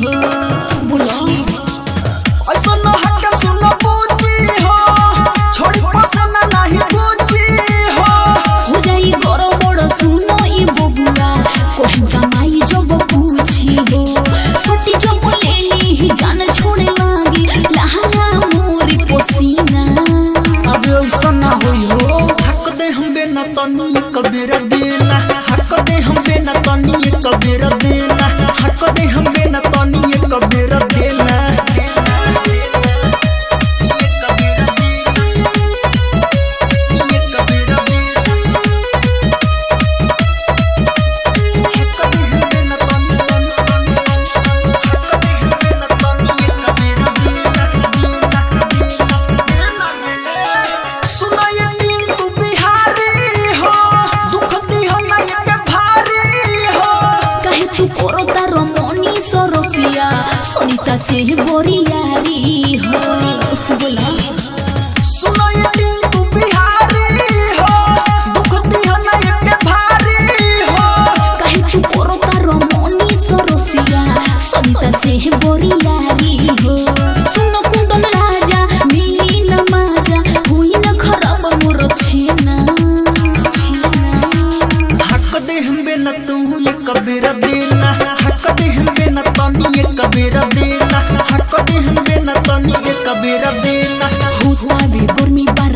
हो बुझी ऐसा न हटम सुनो पूछी हो छोड़ी पसंद नहीं पूछी हो जाई गरो बड़ सुनो ई बबुआ कोही कमाई जब पूछी हो सोटी जब लेली ही जान छोड़े लागी लहंगा मोरी पसीना अब ऐसा न होई हो हक दे हम बेना तनी कबीर देना हक दे हम बेना तनी कबीर देना हक दे हम बेना तनी कबीर देना सोनीता से बोरियारी हो बोला सुनो ये टिंकू बिहारी हो दुख दिया ना ये भारी हो कहीं तू कोरो तारो मोनी सरोसिया सोनीता से बोरियारी हो सुनो कुंदन राजा मिली न माजा हुई न खराब मोर छेना हक दे हम बेना तू ये कबीर देना हक दे हम बेना तनी ये कबीर देना हक दे हम बेना तनी ये कबीर देना होता भी गर्मी